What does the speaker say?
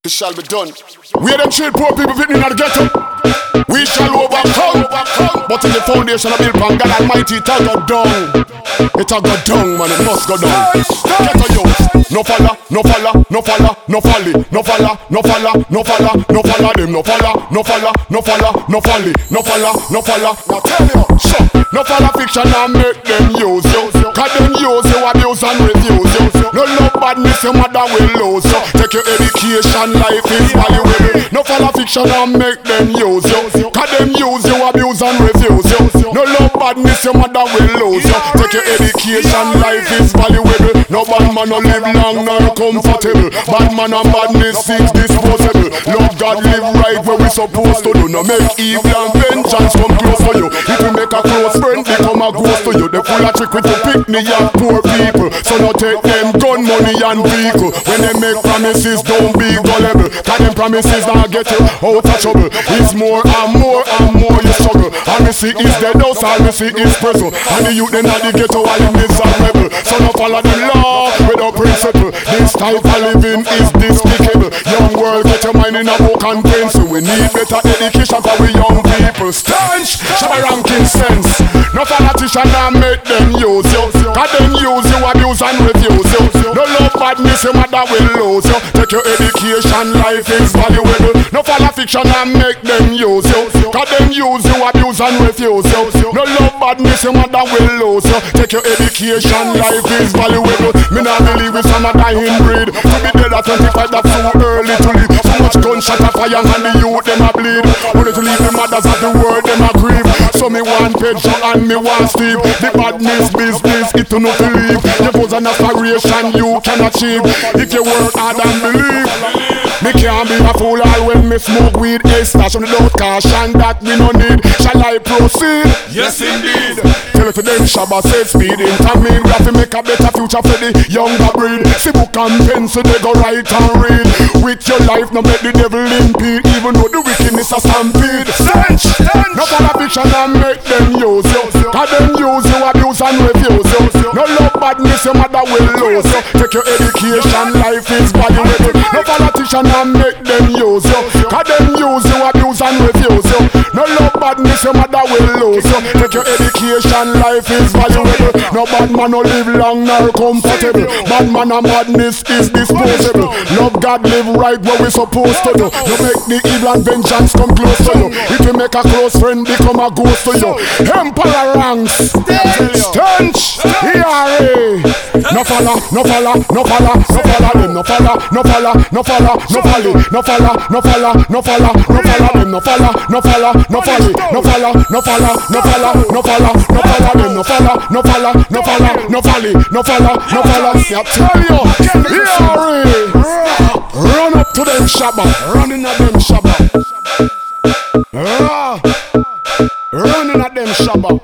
It shall be done. We are them chill poor people fitting in the ghetto. We shall overcome. But in the foundation of built on God Almighty, it a go down. It a go down, man, it must go down. Ghetto youth. No falla, no falla, no falla, no folly. No falla, no falla, no falla, no falla them. No falla, no falla, no falla, no folly. No falla, no falla. Now tell you, so no falla fiction and make them use you. Cause them use you, abuse and refuse you. No love badness, your mother will lose you. Take your education, life is valuable. No falla fiction and make them use you. Cause them use you, abuse and refuse you. No love badness, your mother will lose you. Take your education, life is valuable. No bad man no live long nor comfortable. Bad man and badness is disposable. Love God, live right where we supposed to do. No make evil and vengeance come close to you. If you make a close friend, become a ghost to you. They full of trick with the picnic and poor people. So no take them gun, money and vehicle. When they make promises, don't be gullible. Cause them promises now get you out of trouble. It's more and more and more you struggle. All me see is dead house, all me see is prison. And the youth they not the ghetto while in this rebel. So no follow the law without principle. This type of living is despicable. Young world, get your mind in a book and pencil. We need better education for we young people. Stanch, shabba ranking sense. No politician and make them use you. Cause them use you, abuse and refuse you. No love badness, your mother will lose you. Take your education, life is valuable. No follow fiction and make them use you. Cause them use you, abuse and refuse you. No love badness, your mother will lose you. Take your education, life is valuable. Me not believe with some dying breed. To be dead at 25, that's too early to live. So much gunshot and fire and the youth them a bleed. Only to leave the mothers of the world them a grieve. So me want Pedro and me want Steve. The badness business, it to not believe. Your was an aspiration you can achieve. If you work hard and believe. Me can't be a fool all when me smoke weed. A stash on the without caution that we no need. Shall I proceed? Yes indeed. Tell it to them Shabba said speeding. Time me graph make a better future for the younger breed. See book and pencil they go write and read. With your life no make the devil impede. Even though the wickedness a stampede. Stench! No follow fiction and make them use you. Cause them use you, abuse and refuse you. No love badness your mother will lose you. Take your education, life is valuable. No politician and make them use you. Cause them use you, abuse and refuse you. No love badness your mother will lose you. Take your education, life is valuable. No bad man no live long nor comfortable. Bad man and madness is disposable. Love God, live right where we supposed to do. You make the evil and vengeance come close to you. If you make a close friend become a ghost to you. Emperor ranks, stench, ERA. No falla, no falla, no falla, no falla them. No falla, no falla, no falla, no folly. No falla, no falla, no falla, no falla them. No falla, no falla, no folly. No falla, no falla, no falla, no falla, no falla them. No falla, no falla, no falla, no folly. No falla, no falla. I tell you, ERA. Run up to them Shabba, running at them Shabba. Running at them Shabba.